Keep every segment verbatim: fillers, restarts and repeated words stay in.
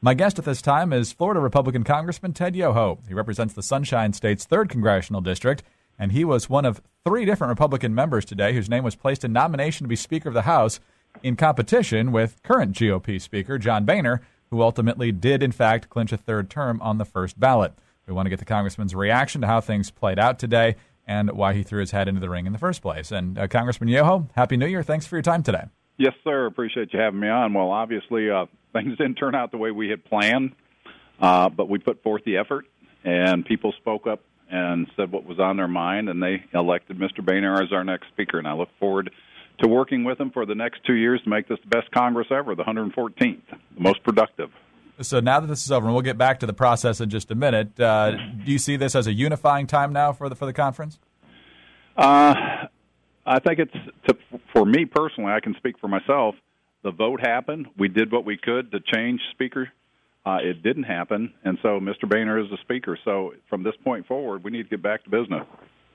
My guest at this time is Florida Republican Congressman Ted Yoho. He represents the Sunshine State's third Congressional District, and he was one of three different Republican members today whose name was placed in nomination to be Speaker of the House in competition with current G O P Speaker John Boehner, who ultimately did, in fact, clinch a third term on the first ballot. We want to get the Congressman's reaction to how things played out today and why he threw his hat into the ring in the first place. And uh, Congressman Yoho, Happy New Year. Thanks for your time today. Yes, sir. Appreciate you having me on. Well, obviously, uh, things didn't turn out the way we had planned, uh, but we put forth the effort, and people spoke up and said what was on their mind, and they elected Mister Boehner as our next speaker. And I look forward to working with him for the next two years to make this the best Congress ever, the one hundred fourteenth, the most productive. So now that this is over, and we'll get back to the process in just a minute, uh, do you see this as a unifying time now for the for the conference? Uh, I think it's, to, for me personally, I can speak for myself, the vote happened. We did what we could to change Speaker. Uh, it didn't happen, and so Mister Boehner is the Speaker. So from this point forward, we need to get back to business.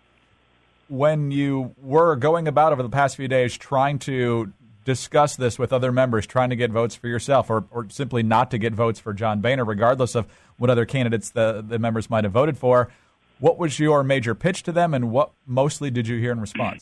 When you were going about over the past few days trying to discuss this with other members, trying to get votes for yourself, or, or simply not to get votes for John Boehner, regardless of what other candidates the, the members might have voted for, what was your major pitch to them, and what mostly did you hear in response?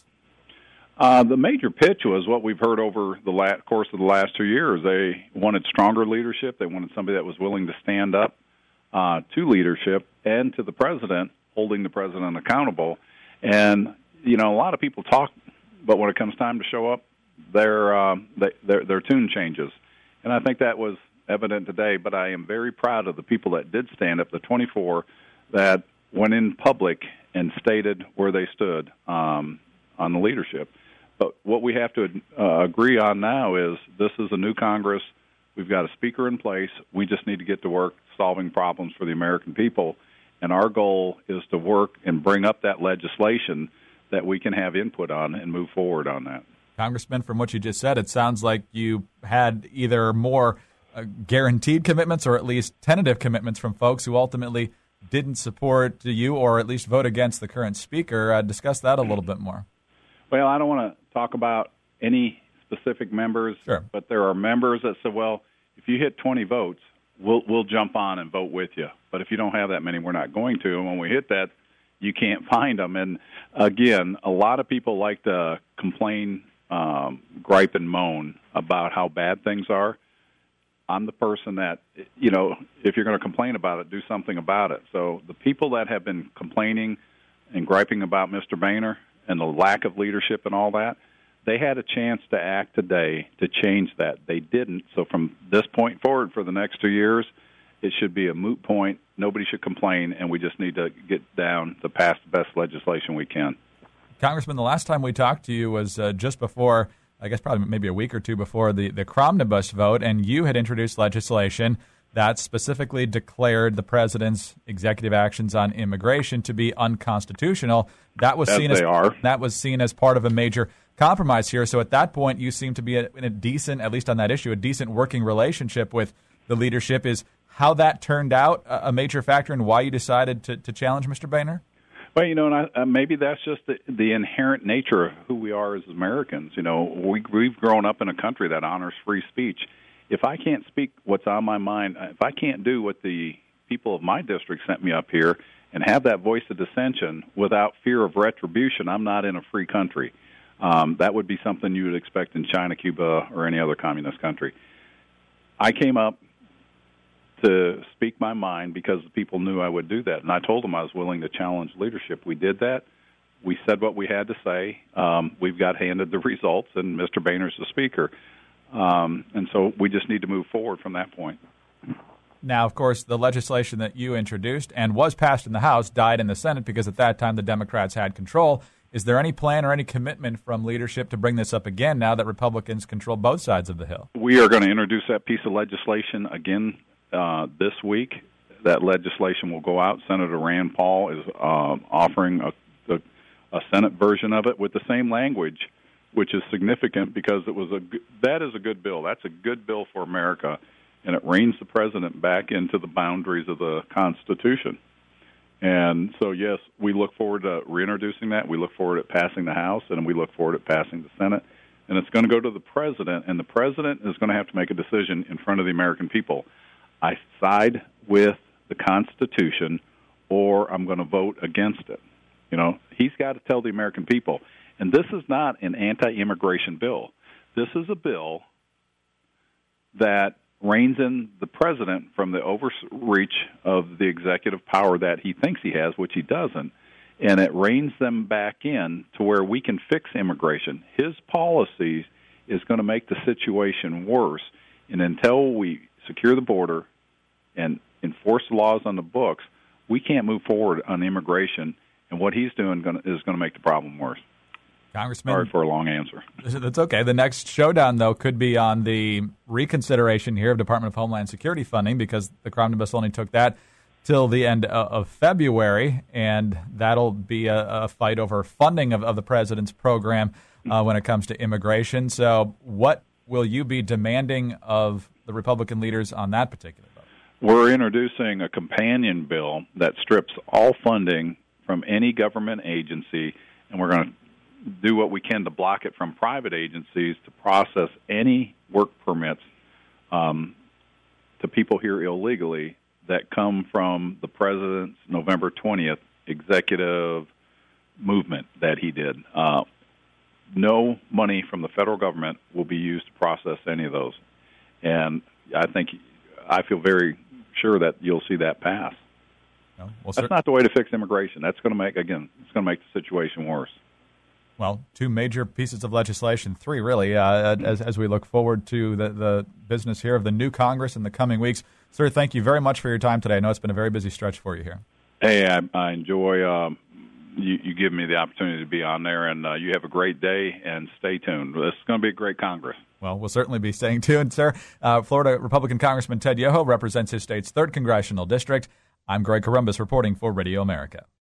Uh, the major pitch was what we've heard over the la- course of the last two years. They wanted stronger leadership. They wanted somebody that was willing to stand up uh, to leadership and to the president, holding the president accountable. And, you know, a lot of people talk, but when it comes time to show up, their, uh, they, their, their tune changes. And I think that was evident today, but I am very proud of the people that did stand up, the twenty-four that went in public and stated where they stood um, on the leadership. But what we have to uh, agree on now is this is a new Congress. We've got a speaker in place. We just need to get to work solving problems for the American people. And our goal is to work and bring up that legislation that we can have input on and move forward on that. Congressman, from what you just said, it sounds like you had either more uh, guaranteed commitments or at least tentative commitments from folks who ultimately didn't support you or at least vote against the current speaker. Uh, discuss that a little bit more. Well, I don't want to talk about any specific members, sure. but there are members that say, well, if you hit twenty votes, we'll we'll jump on and vote with you. But if you don't have that many, we're not going to. And when we hit that, you can't find them. And, again, a lot of people like to complain, um, gripe and moan about how bad things are. I'm the person that, you know, if you're going to complain about it, do something about it. So the people that have been complaining and griping about Mister Boehner and the lack of leadership and all that, they had a chance to act today to change that. They didn't. So from this point forward for the next two years, it should be a moot point. Nobody should complain, and we just need to get down to pass the best legislation we can. Congressman, the last time we talked to you was uh, just before, I guess probably maybe a week or two before the, the Cromnibus vote, and you had introduced legislation that specifically declared the president's executive actions on immigration to be unconstitutional. That was as seen as are. that was seen as part of a major compromise here. So at that point, you seem to be a, in a decent, at least on that issue, a decent working relationship with the leadership. Is how that turned out a, a major factor in why you decided to, to challenge Mister Boehner? Well, you know, and I, uh, maybe that's just the, the inherent nature of who we are as Americans. You know, we, we've grown up in a country that honors free speech. If I can't speak what's on my mind, if I can't do what the people of my district sent me up here and have that voice of dissension without fear of retribution, I'm not in a free country. Um, that would be something you would expect in China, Cuba, or any other communist country. I came up to speak my mind because the people knew I would do that, and I told them I was willing to challenge leadership. We did that. We said what we had to say. Um, we've got handed the results, and Mister Boehner's the speaker. Um, and so we just need to move forward from that point. Now, of course, the legislation that you introduced and was passed in the House died in the Senate because at that time the Democrats had control. Is there any plan or any commitment from leadership to bring this up again now that Republicans control both sides of the Hill? We are going to introduce that piece of legislation again uh, this week. That legislation will go out. Senator Rand Paul is uh, offering a, a, a Senate version of it with the same language, which is significant because it was a that is a good bill. That's a good bill for America, and it reins the president back into the boundaries of the Constitution. And so, yes, we look forward to reintroducing that. We look forward to passing the House, and we look forward to passing the Senate. And it's going to go to the president, and the president is going to have to make a decision in front of the American people. I side with the Constitution or I'm going to vote against it. You know, he's got to tell the American people. And this is not an anti-immigration bill. This is a bill that reins in the president from the overreach of the executive power that he thinks he has, which he doesn't, and it reins them back in to where we can fix immigration. His policies is going to make the situation worse, and until we secure the border and enforce the laws on the books, we can't move forward on immigration, and what he's doing gonna, is going to make the problem worse. Congressman, sorry for a long answer. That's okay. The next showdown, though, could be on the reconsideration here of Department of Homeland Security funding, because the Omnibus only took that till the end of February, and that'll be a, a fight over funding of, of the president's program uh, when it comes to immigration. So what will you be demanding of the Republican leaders on that particular vote? We're introducing a companion bill that strips all funding from any government agency, and we're going to do what we can to block it from private agencies to process any work permits um, to people here illegally that come from the president's November twentieth executive movement that he did. Uh, no money from the federal government will be used to process any of those. And I think, I feel very sure that you'll see that pass. No, well, That's not the way to fix immigration. That's going to make, again, it's going to make the situation worse. Well, two major pieces of legislation, three really, uh, as, as we look forward to the, the business here of the new Congress in the coming weeks. Sir, thank you very much for your time today. I know it's been a very busy stretch for you here. Hey, I, I enjoy um, you, you giving me the opportunity to be on there, and uh, you have a great day, and stay tuned. This is going to be a great Congress. Well, we'll certainly be staying tuned, sir. Uh, Florida Republican Congressman Ted Yoho represents his state's third congressional district. I'm Greg Corombos reporting for Radio America.